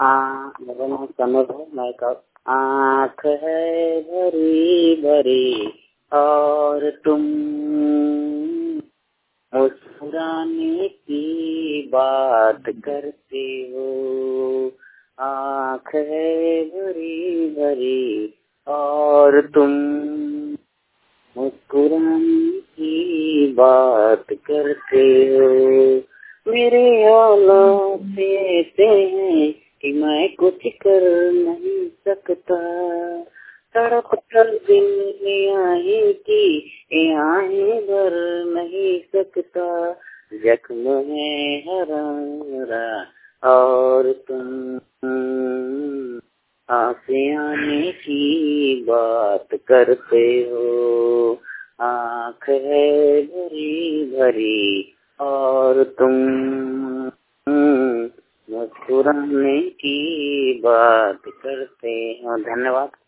मेरा नाम कमल है। मैं आँख है भरी भरी और तुम मुस्कुराने की बात करते हो। आँख है भरी भरी और तुम मुस्कुराने की बात करते हो। मेरे हालात ऐसे हैं कि मैं कुछ कर नहीं सकता। तड़प कर दिल में आए कि आहें भर नहीं सकता। जख्म है हरा हरा और तुम आने की बात करते हो। आँख है भरी भरी और तुम मुस्कुराने की बात करते हो। धन्यवाद।